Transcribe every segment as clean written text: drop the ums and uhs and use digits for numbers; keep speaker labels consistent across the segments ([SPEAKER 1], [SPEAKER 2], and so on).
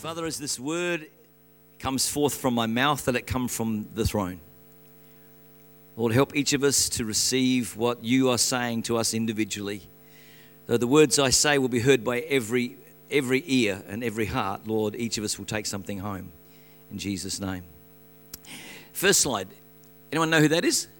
[SPEAKER 1] Father, as this word comes forth from my mouth, that it come from the throne. Lord, help each of us to receive what you are saying to us individually. Though the words I say will be heard by every ear and every heart, Lord, each of us will take something home. In Jesus' name. First slide. Anyone know who that is?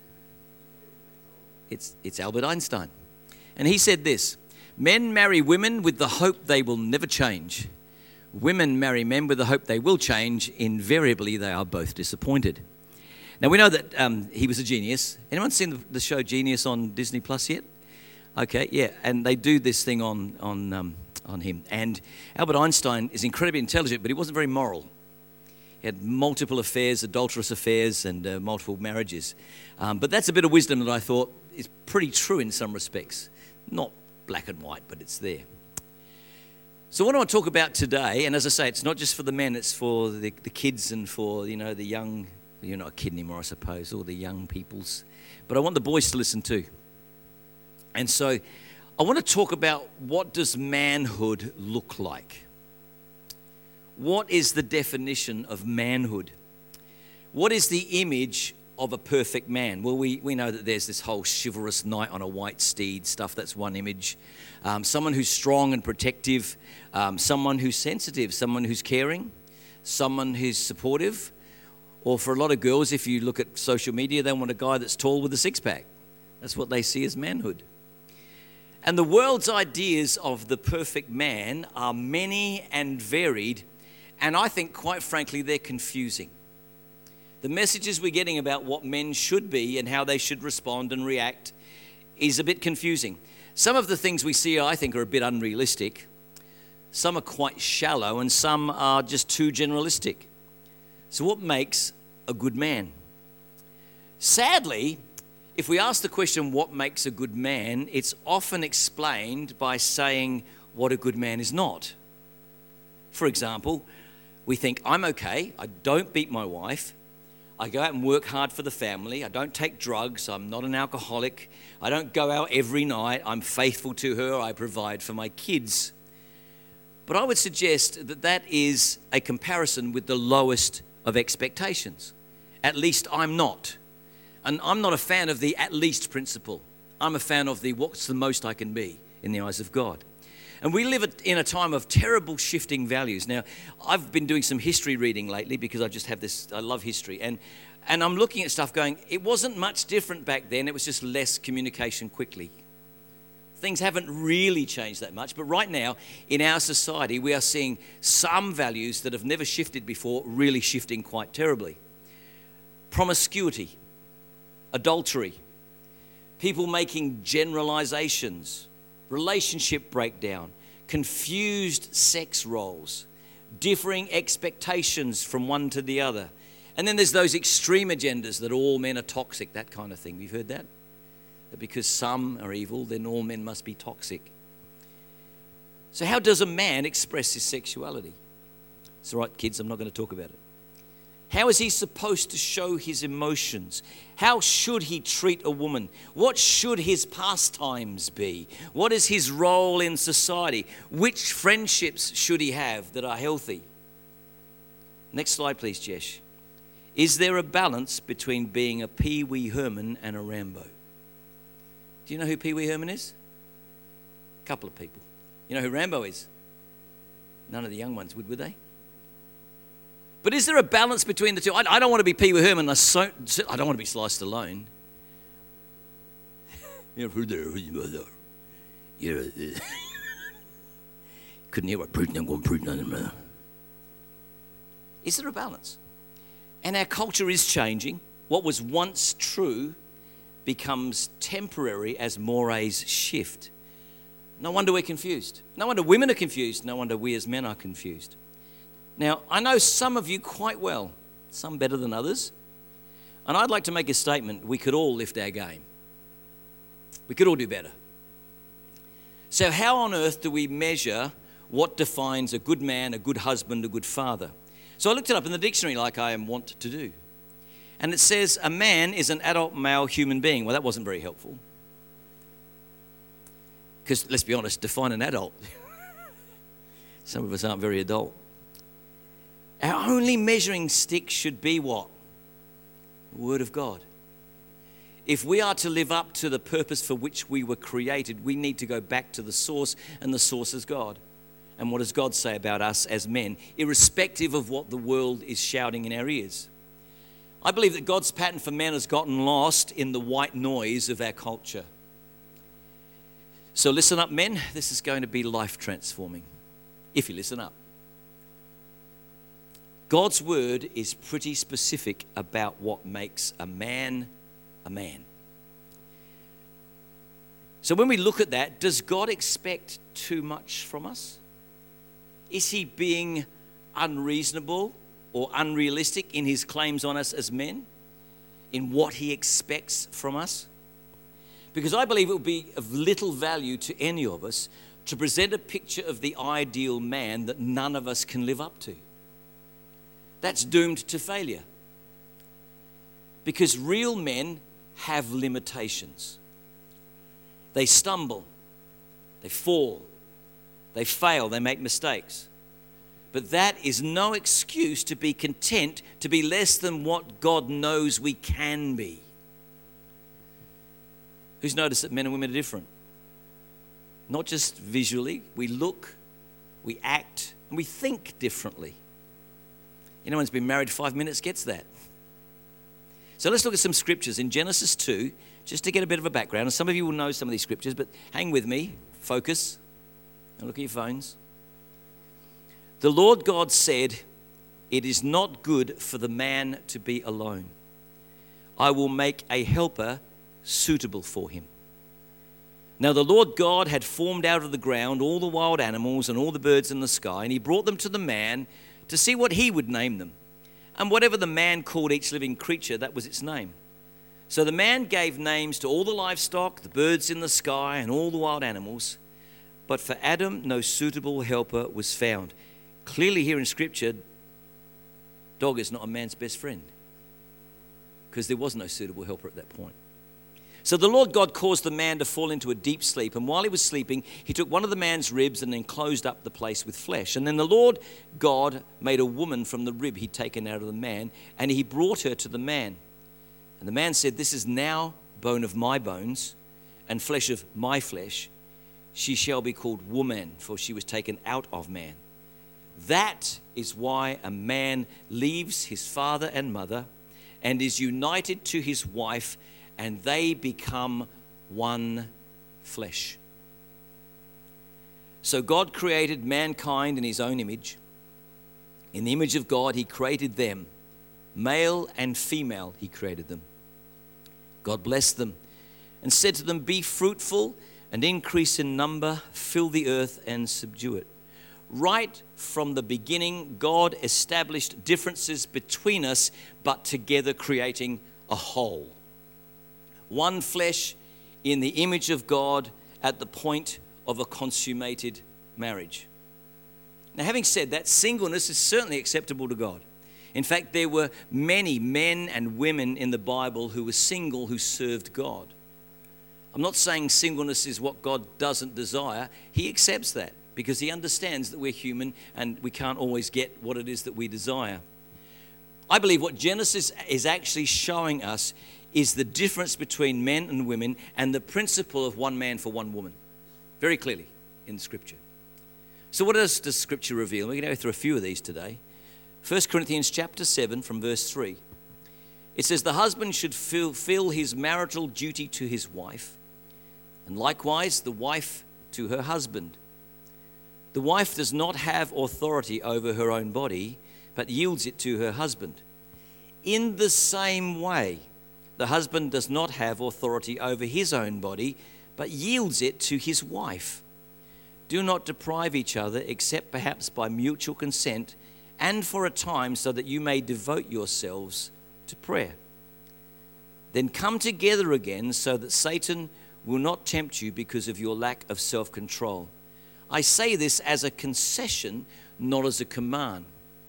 [SPEAKER 1] It's Albert Einstein. And he said this: men marry women with the hope they will never change. Women marry men with the hope they will change. Invariably, they are both disappointed. Now, we know that he was a genius. Anyone seen the show Genius on Disney Plus yet? Okay, yeah. And they do this thing on him. And Albert Einstein is incredibly intelligent, but he wasn't very moral. He had multiple affairs, adulterous affairs, and multiple marriages. But that's a bit of wisdom that I thought is pretty true in some respects. Not black and white, but it's there. So what I want to talk about today, and as I say, it's not just for the men, it's for the kids and for, the young, you're not a kid anymore, I suppose, or the young peoples. But I want the boys to listen too. And so I want to talk about, what does manhood look like? What is the definition of manhood? What is the image of a perfect man? Well, we know that there's this whole chivalrous knight on a white steed stuff. That's one image. Someone who's strong and protective. Someone who's sensitive. Someone who's caring. Someone who's supportive. Or for a lot of girls, if you look at social media, they want a guy that's tall with a six-pack. That's what they see as manhood. And the world's ideas of the perfect man are many and varied, and I think, quite frankly, they're confusing. The messages we're getting about what men should be and how they should respond and react is a bit confusing. Some of the things we see, I think, are a bit unrealistic. Some are quite shallow, and some are just too generalistic. So what makes a good man? Sadly, if we ask the question, what makes a good man, it's often explained by saying what a good man is not. For example, we think, I'm okay, I don't beat my wife, I go out and work hard for the family, I don't take drugs, I'm not an alcoholic, I don't go out every night, I'm faithful to her, I provide for my kids. But I would suggest that that is a comparison with the lowest of expectations. At least I'm not. And I'm not a fan of the at least principle. I'm a fan of the what's the most I can be in the eyes of God. And we live in a time of terrible shifting values. Now, I've been doing some history reading lately because I just have this, I love history. And I'm looking at stuff going, it wasn't much different back then. It was just less communication quickly. Things haven't really changed that much. But right now, in our society, we are seeing some values that have never shifted before really shifting quite terribly. Promiscuity, adultery, people making generalizations, relationship breakdown, confused sex roles, differing expectations from one to the other. And then there's those extreme agendas that all men are toxic, that kind of thing. We've heard that? That because some are evil, then all men must be toxic. So how does a man express his sexuality? It's all right, kids, I'm not going to talk about it. How is he supposed to show his emotions? How should he treat a woman? What should his pastimes be? What is his role in society? Which friendships should he have that are healthy? Next slide, please, Jesh. Is there a balance between being a Pee Wee Herman and a Rambo? Do you know who Pee Wee Herman is? A couple of people. You know who Rambo is? None of the young ones would they? But is there a balance between the two? I don't want to be Pee Wee Herman. I don't want to be Sliced Alone. Couldn't hear what Putin going Putin. Is there a balance? And our culture is changing. What was once true becomes temporary as mores shift. No wonder we're confused. No wonder women are confused. No wonder we as men are confused. Now, I know some of you quite well, some better than others, and I'd like to make a statement. We could all lift our game. We could all do better. So how on earth do we measure what defines a good man, a good husband, a good father? So I looked it up in the dictionary like I am wont to do. And it says a man is an adult male human being. Well, that wasn't very helpful. Because let's be honest, define an adult. Some of us aren't very adult. Our only measuring stick should be what? The Word of God. If we are to live up to the purpose for which we were created, we need to go back to the source, and the source is God. And what does God say about us as men, irrespective of what the world is shouting in our ears? I believe that God's pattern for men has gotten lost in the white noise of our culture. So listen up, men. This is going to be life transforming, if you listen up. God's word is pretty specific about what makes a man a man. So when we look at that, does God expect too much from us? Is he being unreasonable or unrealistic in his claims on us as men, in what he expects from us? Because I believe it would be of little value to any of us to present a picture of the ideal man that none of us can live up to. That's doomed to failure. Because real men have limitations. They stumble, they fall, they fail, they make mistakes. But that is no excuse to be content to be less than what God knows we can be. Who's noticed that men and women are different? Not just visually, we look, we act, and we think differently. Anyone who's been married 5 minutes gets that. So let's look at some scriptures in Genesis 2, just to get a bit of a background. And some of you will know some of these scriptures, but hang with me, focus, and look at your phones. The Lord God said, "It is not good for the man to be alone. I will make a helper suitable for him." Now the Lord God had formed out of the ground all the wild animals and all the birds in the sky, and he brought them to the man to see what he would name them. And whatever the man called each living creature, that was its name. So the man gave names to all the livestock, the birds in the sky, and all the wild animals. But for Adam, no suitable helper was found. Clearly here in Scripture, dog is not a man's best friend, because there was no suitable helper at that point. So the Lord God caused the man to fall into a deep sleep, and while he was sleeping, he took one of the man's ribs and then closed up the place with flesh. And then the Lord God made a woman from the rib he'd taken out of the man, and he brought her to the man. And the man said, "This is now bone of my bones and flesh of my flesh. She shall be called woman, for she was taken out of man." That is why a man leaves his father and mother and is united to his wife, and they become one flesh. So God created mankind in his own image. In the image of God, he created them. Male and female, he created them. God blessed them and said to them, "Be fruitful and increase in number, fill the earth and subdue it." Right from the beginning, God established differences between us, but together creating a whole. One flesh in the image of God at the point of a consummated marriage. Now, having said that, singleness is certainly acceptable to God. In fact, there were many men and women in the Bible who were single who served God. I'm not saying singleness is what God doesn't desire. He accepts that because he understands that we're human and we can't always get what it is that we desire. I believe what Genesis is actually showing us is the difference between men and women and the principle of one man for one woman, very clearly in Scripture. So what does Scripture reveal? We're going to go through a few of these today. 1 Corinthians chapter 7 from verse 3. It says, "The husband should fulfill his marital duty to his wife, and likewise the wife to her husband. The wife does not have authority over her own body, but yields it to her husband. In the same way, the husband does not have authority over his own body, but yields it to his wife. Do not deprive each other, except perhaps by mutual consent, and for a time, so that you may devote yourselves to prayer. Then come together again, so that Satan will not tempt you because of your lack of self-control. I say this as a concession, not as a command."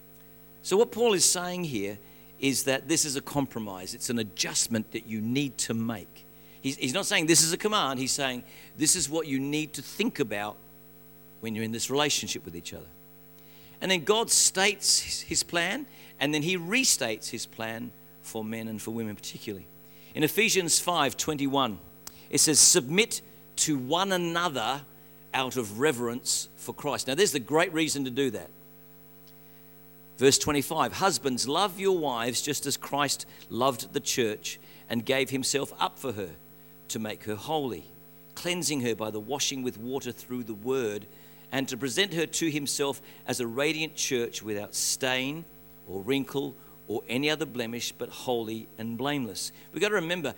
[SPEAKER 1] So what Paul is saying here is that this is a compromise. It's an adjustment that you need to make. He's not saying this is a command. He's saying this is what you need to think about when you're in this relationship with each other. And then God states his plan, and then he restates his plan for men and for women particularly. In Ephesians 5:21, it says, submit to one another out of reverence for Christ. Now, there's the great reason to do that. Verse 25, husbands, love your wives just as Christ loved the church and gave himself up for her to make her holy, cleansing her by the washing with water through the word, and to present her to himself as a radiant church without stain or wrinkle or any other blemish, but holy and blameless. We've got to remember,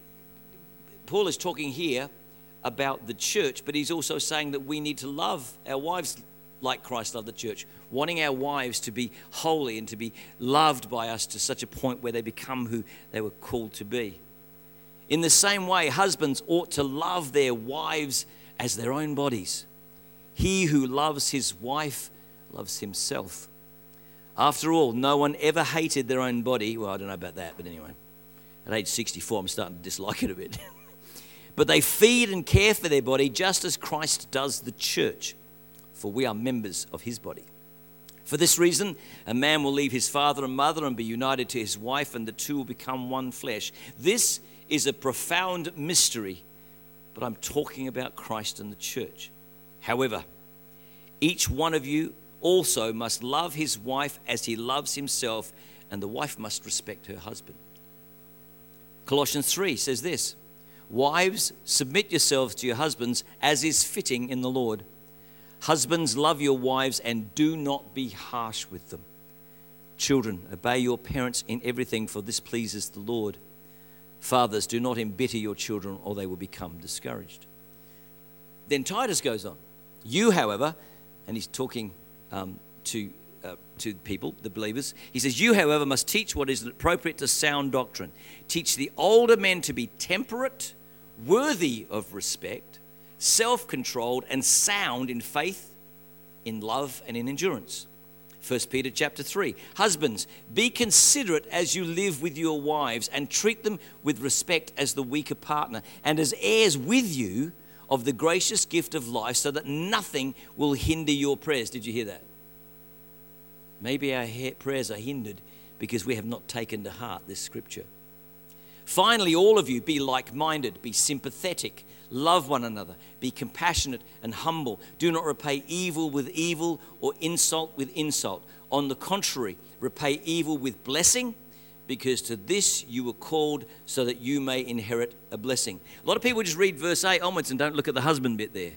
[SPEAKER 1] Paul is talking here about the church, but he's also saying that we need to love our wives like Christ loved the church, wanting our wives to be holy and to be loved by us to such a point where they become who they were called to be. In the same way, husbands ought to love their wives as their own bodies. He who loves his wife loves himself. After all, no one ever hated their own body. Well, I don't know about that, but anyway. At age 64, I'm starting to dislike it a bit. But they feed and care for their body just as Christ does the church, for we are members of his body. For this reason, a man will leave his father and mother and be united to his wife, and the two will become one flesh. This is a profound mystery, but I'm talking about Christ and the church. However, each one of you also must love his wife as he loves himself, and the wife must respect her husband. Colossians 3 says this, wives, submit yourselves to your husbands as is fitting in the Lord. Husbands, love your wives and do not be harsh with them. Children, obey your parents in everything, for this pleases the Lord. Fathers, do not embitter your children, or they will become discouraged. Then Titus goes on. You, however, and he's talking to people, the believers, he says, you, however, must teach what is appropriate to sound doctrine. Teach the older men to be temperate, worthy of respect, self-controlled, and sound in faith, in love, and in endurance. 1 Peter chapter 3, husbands, be considerate as you live with your wives, and treat them with respect as the weaker partner, and as heirs with you of the gracious gift of life, so that nothing will hinder your prayers. Did you hear that? Maybe our prayers are hindered because we have not taken to heart this scripture. Finally, all of you, be like-minded, be sympathetic, love one another, be compassionate and humble. Do not repay evil with evil or insult with insult. On the contrary, repay evil with blessing, because to this you were called, so that you may inherit a blessing. A lot of people just read verse 8 onwards and don't look at the husband bit there.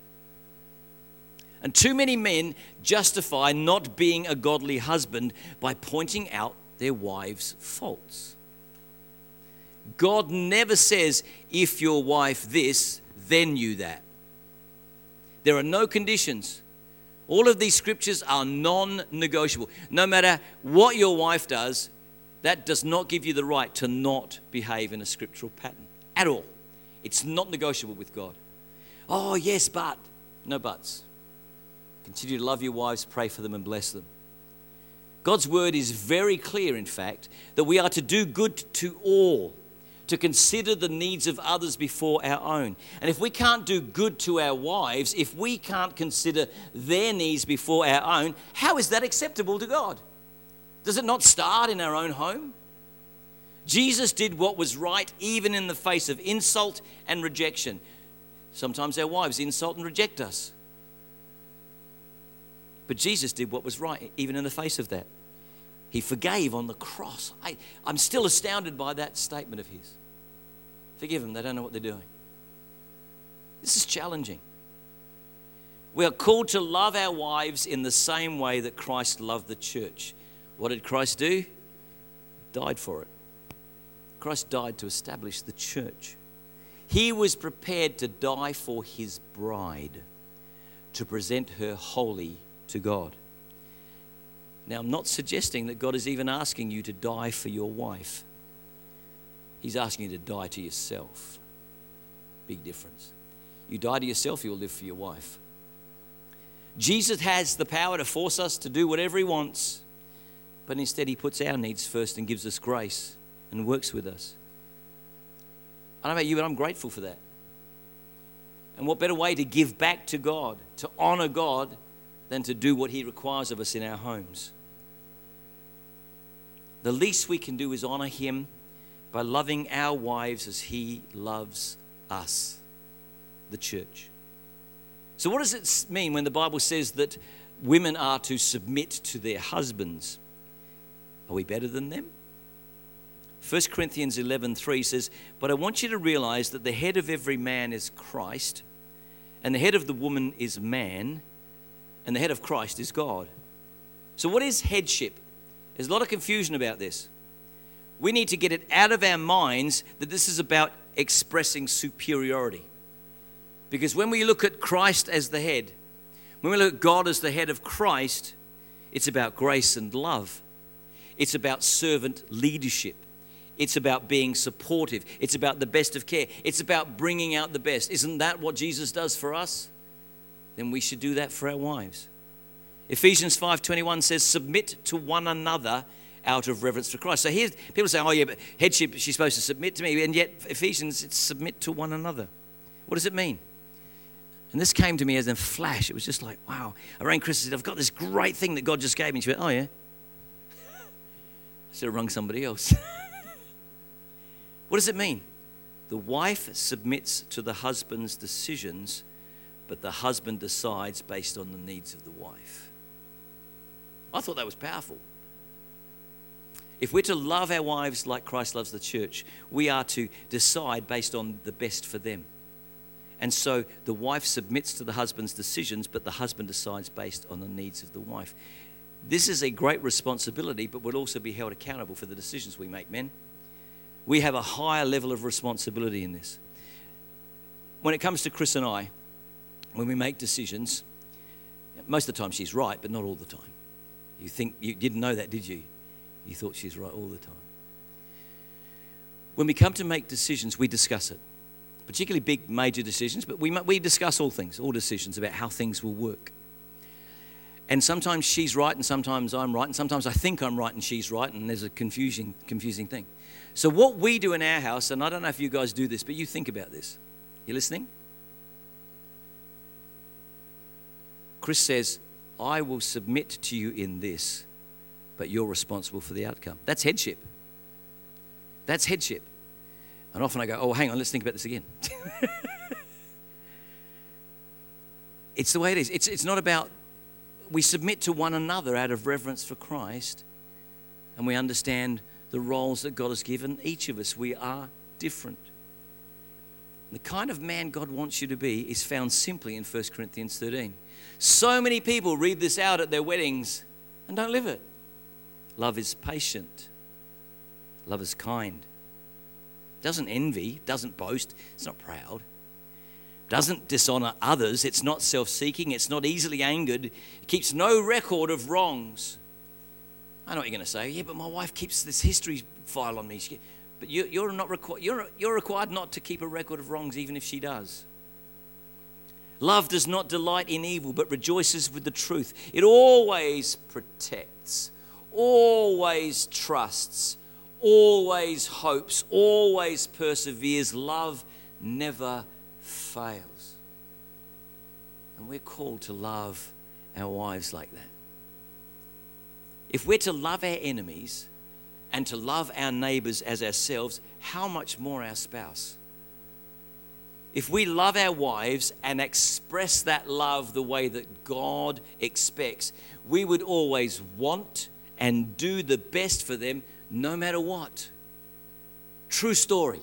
[SPEAKER 1] And too many men justify not being a godly husband by pointing out their wives' faults. God never says, if your wife this, then you that. There are no conditions. All of these scriptures are non-negotiable. No matter what your wife does, that does not give you the right to not behave in a scriptural pattern at all. It's not negotiable with God. Oh, yes, but. No buts. Continue to love your wives, pray for them, and bless them. God's word is very clear, in fact, that we are to do good to all, to consider the needs of others before our own. And if we can't do good to our wives, if we can't consider their needs before our own, how is that acceptable to God? Does it not start in our own home? Jesus did what was right even in the face of insult and rejection. Sometimes our wives insult and reject us. But Jesus did what was right even in the face of that. He forgave on the cross. I'm still astounded by that statement of his. Forgive them, they don't know what they're doing. This is challenging. We are called to love our wives in the same way that Christ loved the church. What did Christ do? Died for it. Christ died to establish the church. He was prepared to die for his bride, to present her holy to God. Now, I'm not suggesting that God is even asking you to die for your wife. He's asking you to die to yourself. Big difference. You die to yourself, you'll live for your wife. Jesus has the power to force us to do whatever he wants, but instead he puts our needs first and gives us grace and works with us. I don't know about you, but I'm grateful for that. And what better way to give back to God, to honor God, than to do what he requires of us in our homes. The least we can do is honor him by loving our wives as he loves us, the church. So what does it mean when the Bible says that women are to submit to their husbands? Are we better than them? 1 Corinthians 11:3 says, "But I want you to realize that the head of every man is Christ, and the head of the woman is man, and the head of Christ is God." So what is headship? There's a lot of confusion about this. We need to get it out of our minds that this is about expressing superiority. Because when we look at Christ as the head, when we look at God as the head of Christ, it's about grace and love. It's about servant leadership. It's about being supportive. It's about the best of care. It's about bringing out the best. Isn't that what Jesus does for us? Then we should do that for our wives. Ephesians 5:21 says, "Submit to one another out of reverence for Christ." So here, people say, "Oh yeah, but headship, she's supposed to submit to me." And yet, Ephesians, it's submit to one another. What does it mean? And this came to me as a flash. It was just like, wow. I rang Chris and said, "I've got this great thing that God just gave me." And she went, "Oh yeah." I should have rung somebody else. What does it mean? The wife submits to the husband's decisions, but the husband decides based on the needs of the wife. I thought that was powerful. If we're to love our wives like Christ loves the church, we are to decide based on the best for them. And so the wife submits to the husband's decisions, but the husband decides based on the needs of the wife. This is a great responsibility, but we'll also be held accountable for the decisions we make, men. We have a higher level of responsibility in this. When it comes to Chris and I, when we make decisions, most of the time she's right, but not all the time. You think you didn't know that, did you? You thought she's right all the time. When we come to make decisions, we discuss it. Particularly big, major decisions, but we discuss all things, all decisions about how things will work. And sometimes she's right and sometimes I'm right, and sometimes I think I'm right and she's right, and there's a confusing thing. So what we do in our house, and I don't know if you guys do this, but you think about this. You listening? Chris says, "I will submit to you in this, but you're responsible for the outcome." That's headship. That's headship. And often I go, "Oh, hang on, let's think about this again." It's the way it is. It's not about, we submit to one another out of reverence for Christ, and we understand the roles that God has given each of us. We are different. The kind of man God wants you to be is found simply in 1 Corinthians 13. So many people read this out at their weddings and don't live it. Love is patient. Love is kind. Doesn't envy, doesn't boast, it's not proud. Doesn't dishonor others, it's not self-seeking, it's not easily angered, it keeps no record of wrongs. I know what you're going to say. Yeah, but my wife keeps this history file on me. But you're required not to keep a record of wrongs, even if she does. Love does not delight in evil, but rejoices with the truth. It always protects, always trusts, always hopes, always perseveres. Love never fails. And we're called to love our wives like that. If we're to love our enemies and to love our neighbors as ourselves, how much more our spouse? If we love our wives and express that love the way that God expects, we would always want and do the best for them no matter what. True story.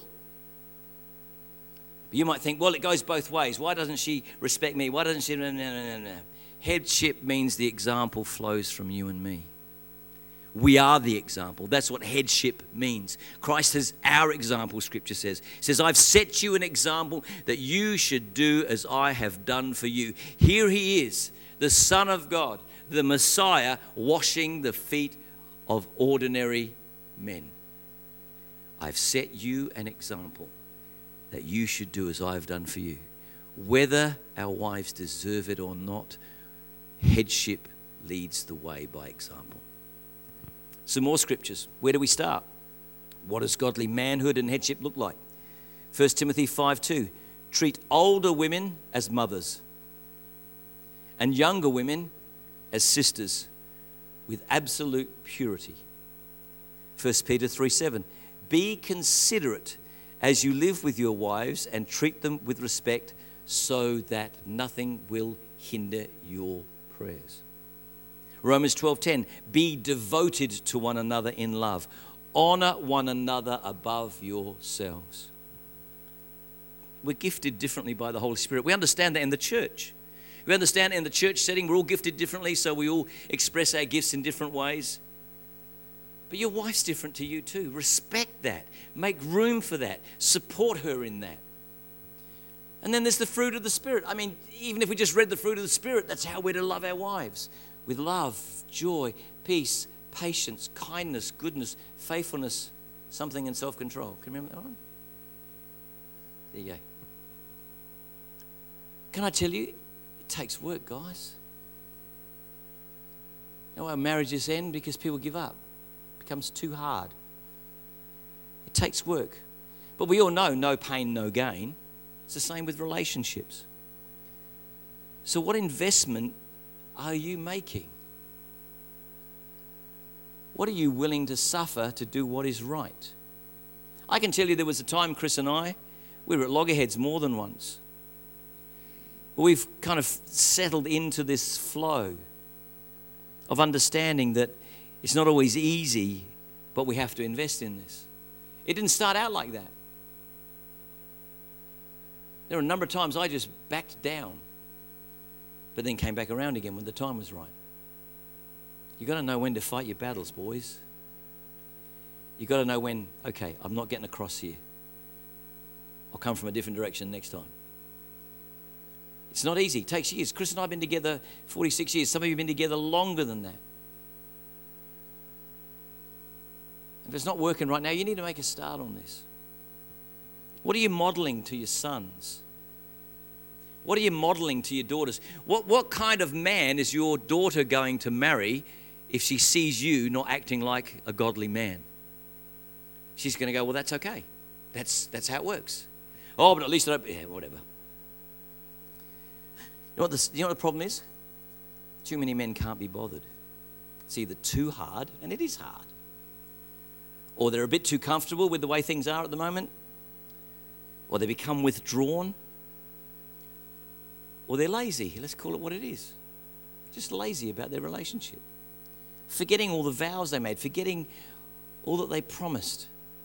[SPEAKER 1] But you might think, well, it goes both ways. Why doesn't she respect me? Why doesn't she? No. Headship means the example flows from you and me. We are the example. That's what headship means. Christ is our example, Scripture says. It says, "I've set you an example that you should do as I have done for you." Here he is, the Son of God, the Messiah, washing the feet of ordinary men. I've set you an example that you should do as I have done for you. Whether our wives deserve it or not, headship leads the way by example. Some more scriptures. Where do we start? What does godly manhood and headship look like? 1 Timothy 5:2. Treat older women as mothers and younger women as sisters with absolute purity. 1 Peter 3:7. Be considerate as you live with your wives and treat them with respect, so that nothing will hinder your prayers. Romans 12:10. Be devoted to one another in love. Honor one another above yourselves. We're gifted differently by the Holy Spirit. We understand that in the church. We understand in the church setting we're all gifted differently, so we all express our gifts in different ways. But your wife's different to you too. Respect that. Make room for that. Support her in that. And then there's the fruit of the Spirit. I mean, even if we just read the fruit of the Spirit, that's how we're to love our wives. With love, joy, peace, patience, kindness, goodness, faithfulness, something in self-control. Can you remember that one? There you go. Can I tell you, it takes work, guys. You know why marriages end? Because people give up. It becomes too hard. It takes work. But we all know no pain, no gain. It's the same with relationships. So what investment are you making? What are you willing to suffer to do what is right? I can tell you there was a time, Chris and I, we were at loggerheads more than once. We've kind of settled into this flow of understanding that it's not always easy, but we have to invest in this. It didn't start out like that. There were a number of times I just backed down, but then came back around again when the time was right. You've got to know when to fight your battles, boys. You've got to know when, okay, I'm not getting across here. I'll come from a different direction next time. It's not easy. It takes years. Chris and I have been together 46 years. Some of you have been together longer than that. If it's not working right now, you need to make a start on this. What are you modeling to your sons? What are you modeling to your daughters? What kind of man is your daughter going to marry if she sees you not acting like a godly man? She's going to go, well, that's okay. That's how it works. Oh, but at least whatever. You know what the problem is? Too many men can't be bothered. It's either too hard, and it is hard, or they're a bit too comfortable with the way things are at the moment, or they become withdrawn, or they're lazy. Let's call it what it is. Just lazy about their relationship. Forgetting all the vows they made, forgetting all that they promised.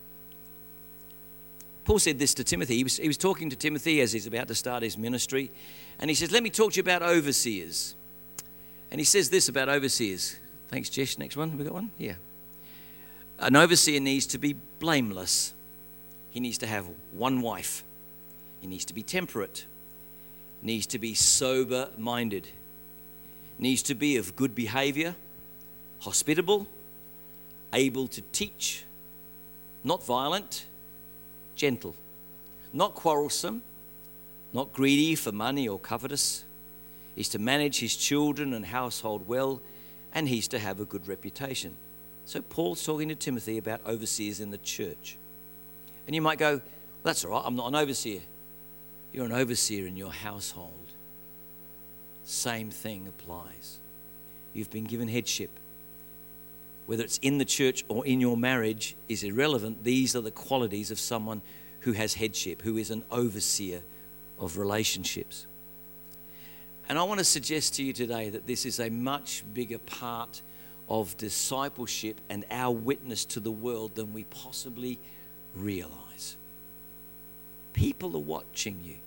[SPEAKER 1] Paul said this to Timothy. He was talking to Timothy as he's about to start his ministry. And he says, let me talk to you about overseers. And he says this about overseers. Thanks, Jesh. Next one. Have we got one? Yeah. An overseer needs to be blameless. He needs to have one wife. He needs to be temperate. Needs to be sober-minded. Needs to be of good behavior, hospitable, able to teach, not violent, gentle, not quarrelsome, not greedy for money or covetous. He's to manage his children and household well, and he's to have a good reputation. So Paul's talking to Timothy about overseers in the church. And you might go, well, that's all right, I'm not an overseer. You're an overseer in your household. Same thing applies. You've been given headship. Whether it's in the church or in your marriage is irrelevant. These are the qualities of someone who has headship, who is an overseer of relationships. And I want to suggest to you today that this is a much bigger part of discipleship and our witness to the world than we possibly realize. People are watching you.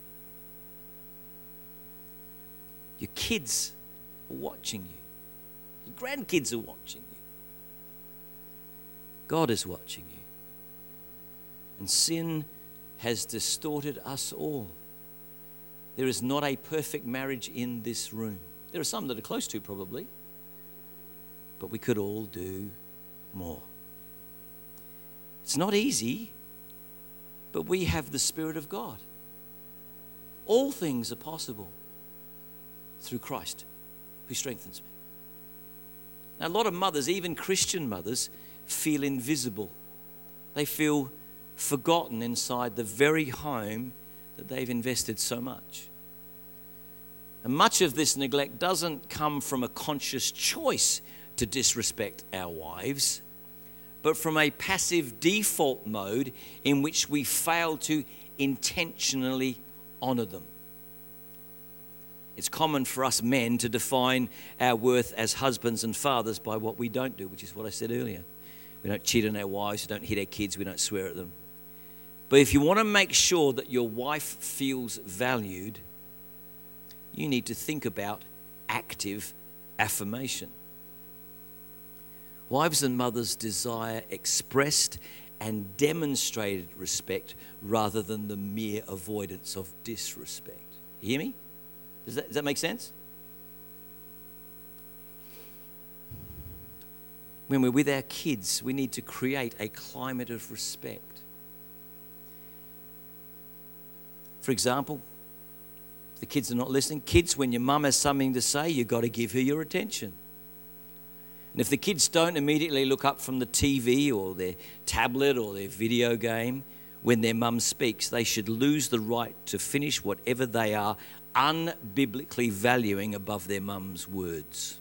[SPEAKER 1] Your kids are watching you. Your grandkids are watching you. God is watching you. And sin has distorted us all. There is not a perfect marriage in this room. There are some that are close to probably, but we could all do more. It's not easy, but we have the Spirit of God. All things are possible through Christ who strengthens me. Now, a lot of mothers, even Christian mothers, feel invisible. They feel forgotten inside the very home that they've invested so much. And much of this neglect doesn't come from a conscious choice to disrespect our wives, but from a passive default mode in which we fail to intentionally honour them. It's common for us men to define our worth as husbands and fathers by what we don't do, which is what I said earlier. We don't cheat on our wives, we don't hit our kids, we don't swear at them. But if you want to make sure that your wife feels valued, you need to think about active affirmation. Wives and mothers desire expressed and demonstrated respect rather than the mere avoidance of disrespect. You hear me? Does that make sense? When we're with our kids, we need to create a climate of respect. For example, if the kids are not listening, kids, when your mum has something to say, you've got to give her your attention. And if the kids don't immediately look up from the TV or their tablet or their video game when their mum speaks, they should lose the right to finish whatever they are unbiblically valuing above their mum's words.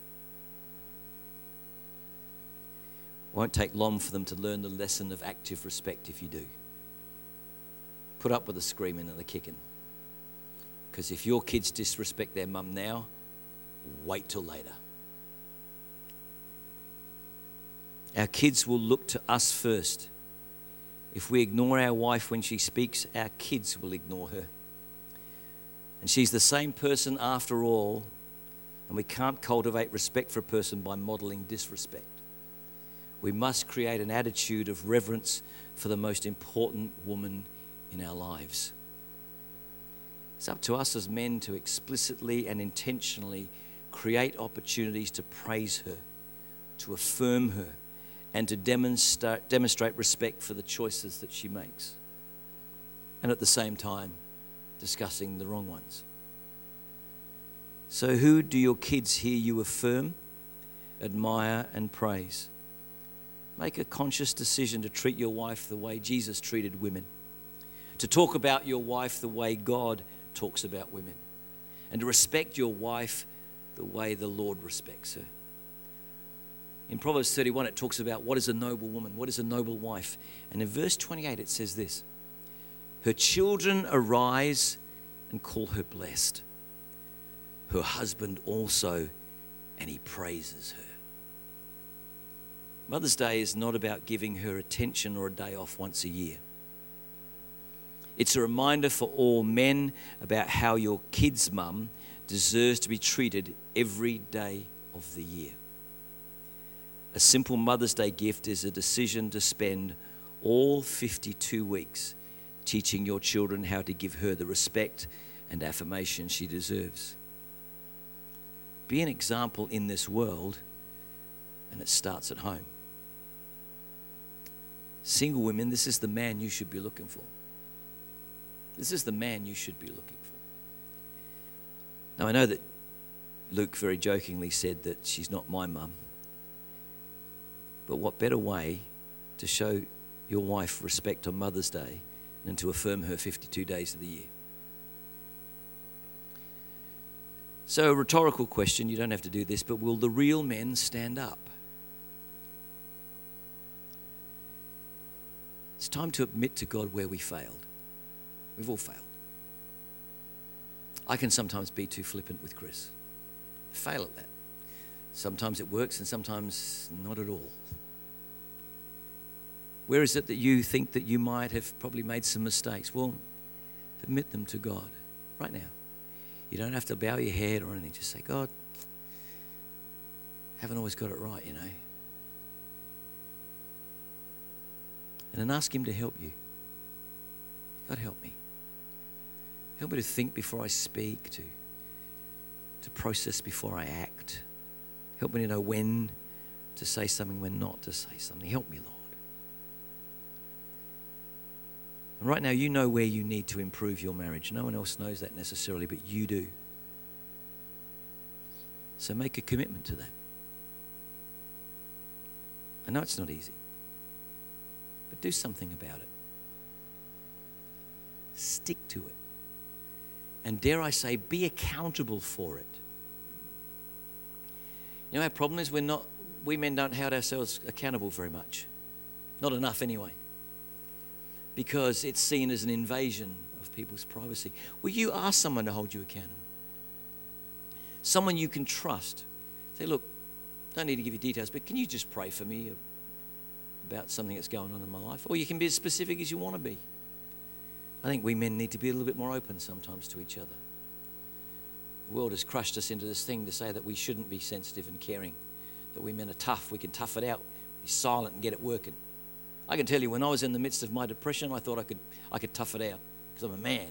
[SPEAKER 1] It won't take long for them to learn the lesson of active respect if you do. Put up with the screaming and the kicking. Because if your kids disrespect their mum now, wait till later. Our kids will look to us first. If we ignore our wife when she speaks, our kids will ignore her. And she's the same person after all, and we can't cultivate respect for a person by modelling disrespect. We must create an attitude of reverence for the most important woman in our lives. It's up to us as men to explicitly and intentionally create opportunities to praise her, to affirm her, and to demonstrate respect for the choices that she makes. And at the same time, discussing the wrong ones. So who do your kids hear you affirm, admire, and praise? Make a conscious decision to treat your wife the way Jesus treated women. To talk about your wife the way God talks about women. And to respect your wife the way the Lord respects her. In Proverbs 31, it talks about what is a noble woman, what is a noble wife. And in verse 28, it says this: her children arise and call her blessed. Her husband also, and he praises her. Mother's Day is not about giving her attention or a day off once a year. It's a reminder for all men about how your kid's mum deserves to be treated every day of the year. A simple Mother's Day gift is a decision to spend all 52 weeks teaching your children how to give her the respect and affirmation she deserves. Be an example in this world, and it starts at home. Single women, this is the man you should be looking for. This is the man you should be looking for. Now, I know that Luke very jokingly said that she's not my mum. But what better way to show your wife respect on Mother's Day than to affirm her 52 days of the year? So a rhetorical question, you don't have to do this, but will the real men stand up? It's time to admit to God where we failed. We've all failed. I can sometimes be too flippant with Chris. Fail at that. Sometimes it works and sometimes not at all. Where is it that you think that you might have probably made some mistakes? Well, admit them to God right now. You don't have to bow your head or anything. Just say, God, haven't always got it right, you know. And then ask him to help you. God, help me. Help me to think before I speak, to process before I act. Help me to know when to say something, when not to say something. Help me, Lord. And right now, you know where you need to improve your marriage. No one else knows that necessarily, but you do. So make a commitment to that. I know it's not easy, but do something about it. Stick to it. And dare I say, be accountable for it. You know, our problem is we men don't hold ourselves accountable very much. Not enough anyway. Because it's seen as an invasion of people's privacy. Will you ask someone to hold you accountable? Someone you can trust. Say, look, don't need to give you details, but can you just pray for me about something that's going on in my life? Or you can be as specific as you want to be. I think we men need to be a little bit more open sometimes to each other. The world has crushed us into this thing to say that we shouldn't be sensitive and caring, that we men are tough, we can tough it out, be silent and get it working. I can tell you, when I was in the midst of my depression, I thought I could tough it out because I'm a man.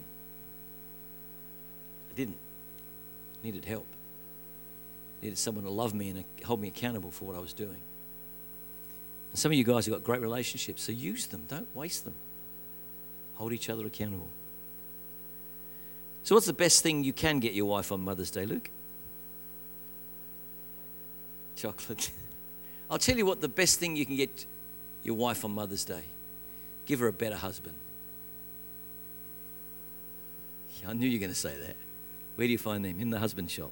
[SPEAKER 1] I didn't. I needed help. I needed someone to love me and hold me accountable for what I was doing. And some of you guys have got great relationships, so use them. Don't waste them. Hold each other accountable. So what's the best thing you can get your wife on Mother's Day, Luke? Chocolate. I'll tell you what the best thing you can get your wife on Mother's Day. Give her a better husband. I knew you were going to say that. Where do you find them? In the husband shop.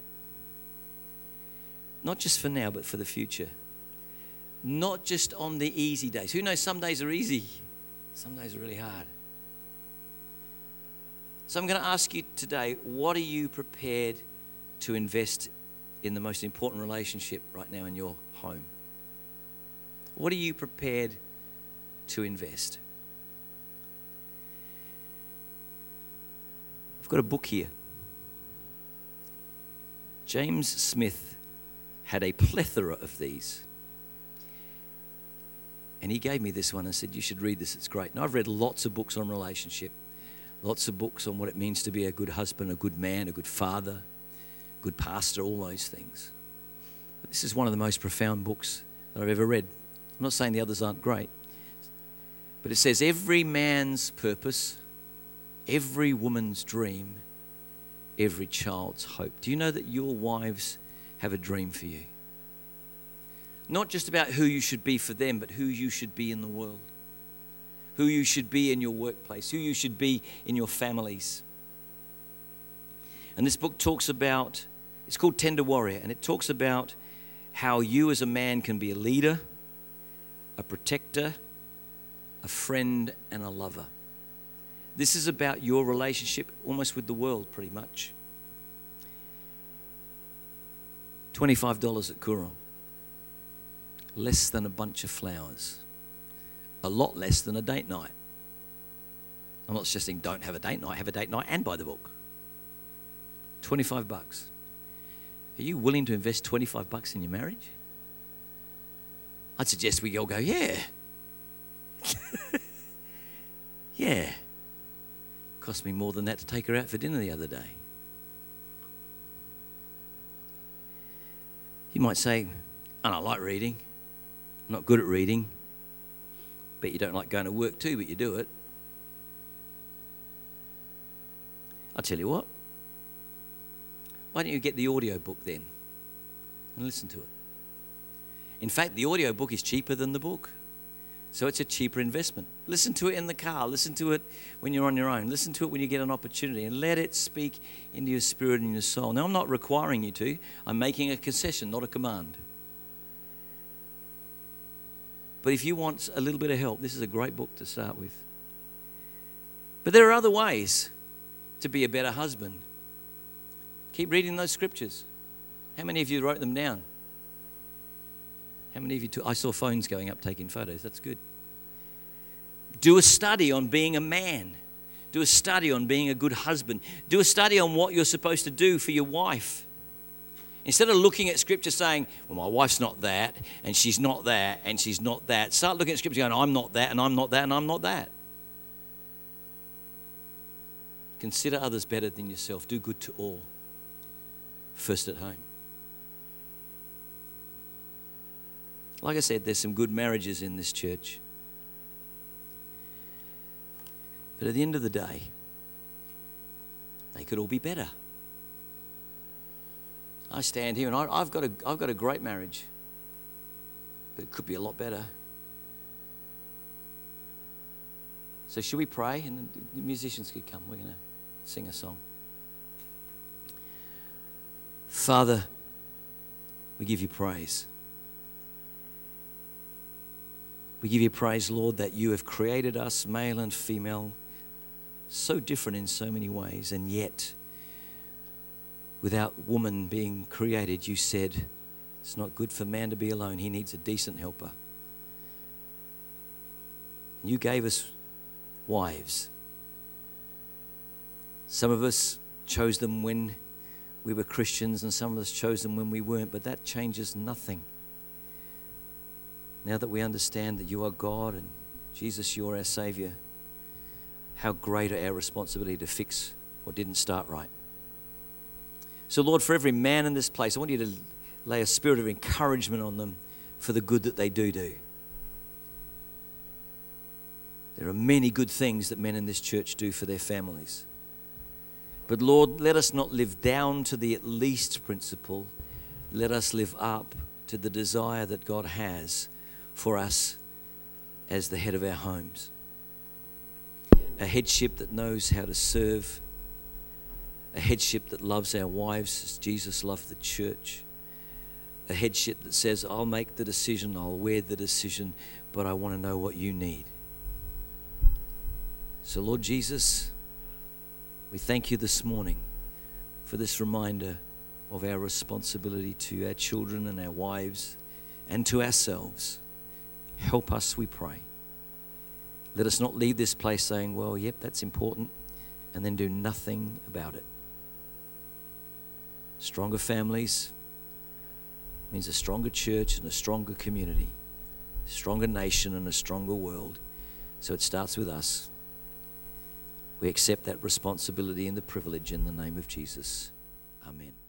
[SPEAKER 1] Not just for now, but for the future. Not just on the easy days. Who knows, some days are easy. Some days are really hard. So I'm going to ask you today, what are you prepared to invest in the most important relationship right now in your home? What are you prepared to invest? I've got a book here. James Smith had a plethora of these. And he gave me this one and said, you should read this, it's great. And I've read lots of books on relationship. Lots of books on what it means to be a good husband, a good man, a good father, good pastor, all those things. But this is one of the most profound books that I've ever read. I'm not saying the others aren't great. But it says, every man's purpose, every woman's dream, every child's hope. Do you know that your wives have a dream for you? Not just about who you should be for them, but who you should be in the world. Who you should be in your workplace, who you should be in your families. And this book talks about, it's called Tender Warrior, and it talks about how you as a man can be a leader, a protector, a friend, and a lover. This is about your relationship almost with the world, pretty much. $25 at Koorong. Less than a bunch of flowers. A lot less than a date night. I'm not suggesting don't have a date night. Have a date night and buy the book. $25. Are you willing to invest $25 in your marriage? I'd suggest we all go, yeah. Yeah. Cost me more than that to take her out for dinner the other day. You might say, I don't like reading. I'm not good at reading. Bet you don't like going to work too, but you do it. I'll tell you what. Why don't you get the audio book then and listen to it? In fact, the audio book is cheaper than the book. So it's a cheaper investment. Listen to it in the car. Listen to it when you're on your own. Listen to it when you get an opportunity and let it speak into your spirit and your soul. Now, I'm not requiring you to. I'm making a concession, not a command. But if you want a little bit of help, this is a great book to start with. But there are other ways to be a better husband. Keep reading those scriptures. How many of you wrote them down? How many of you I saw phones going up taking photos. That's good. Do a study on being a man. Do a study on being a good husband. Do a study on what you're supposed to do for your wife. Instead of looking at scripture saying, well, my wife's not that, and she's not that, and she's not that. Start looking at scripture going, I'm not that, and I'm not that, and I'm not that. Consider others better than yourself. Do good to all. First at home. Like I said, there's some good marriages in this church. But at the end of the day, they could all be better. I stand here and I've got a great marriage, but it could be a lot better. So should we pray? And the musicians could come. We're going to sing a song. Father, we give you praise. We give you praise, Lord, that you have created us, male and female, so different in so many ways, and yet, without woman being created, you said, it's not good for man to be alone. He needs a decent helper. And you gave us wives. Some of us chose them when we were Christians, and some of us chose them when we weren't, but that changes nothing. Now that we understand that you are God and Jesus, you're our Savior, how great are our responsibility to fix what didn't start right. So, Lord, for every man in this place, I want you to lay a spirit of encouragement on them for the good that they do. There are many good things that men in this church do for their families. But Lord, let us not live down to the at least principle. Let us live up to the desire that God has for us as the head of our homes. A headship that knows how to serve. A headship that loves our wives as Jesus loved the church. A headship that says, I'll make the decision, I'll wear the decision, but I want to know what you need. So Lord Jesus, we thank you this morning for this reminder of our responsibility to our children and our wives and to ourselves. Help us, we pray. Let us not leave this place saying, well, yep, that's important, and then do nothing about it. Stronger families means a stronger church and a stronger community, a stronger nation and a stronger world. So it starts with us. We accept that responsibility and the privilege in the name of Jesus. Amen.